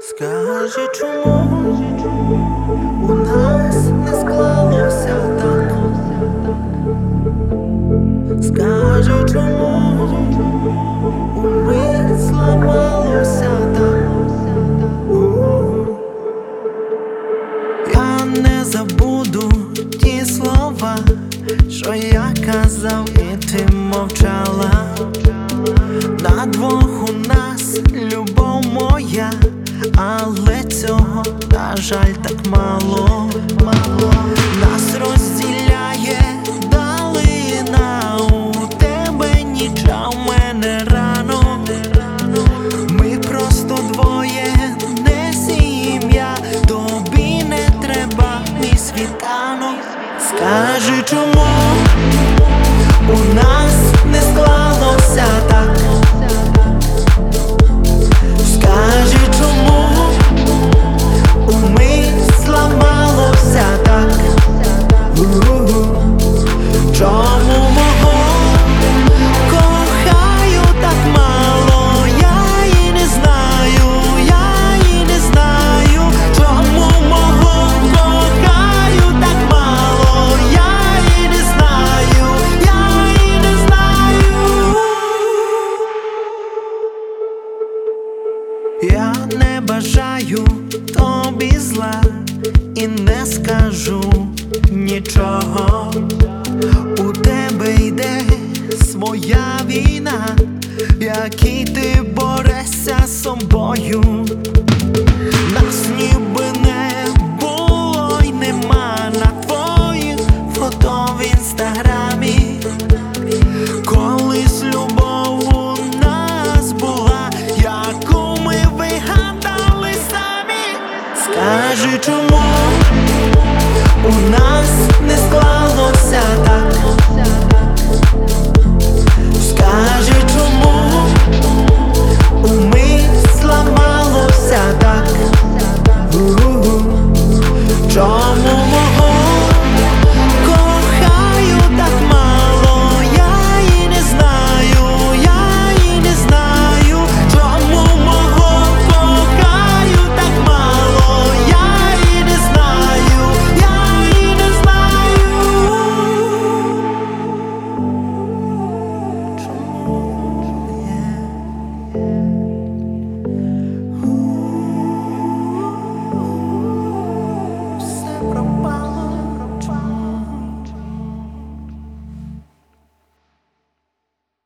Скажи, чому у нас не склалося так? Скажи, чому умить зламалося так? Я не забуду ті слова, що я казав, і ти мовчала. На двох у нас любов моя, але цього, на жаль, так мало. Нас розділяє далина, у тебе ніч, а в мене ранок. Ми просто двоє, не сім'я, тобі не треба мій світанок. Скажи, чому у нас не склалося так? Скажи, чому умить зламалося так? Чому мого кохаю так мало? Я і не знаю, я і не знаю. Чому мого кохаю так мало? Я і не знаю, я і не знаю. Я не бажаю тобі зла і не скажу нічого. У тебе йде своя війна, в якій ти борешся з собою.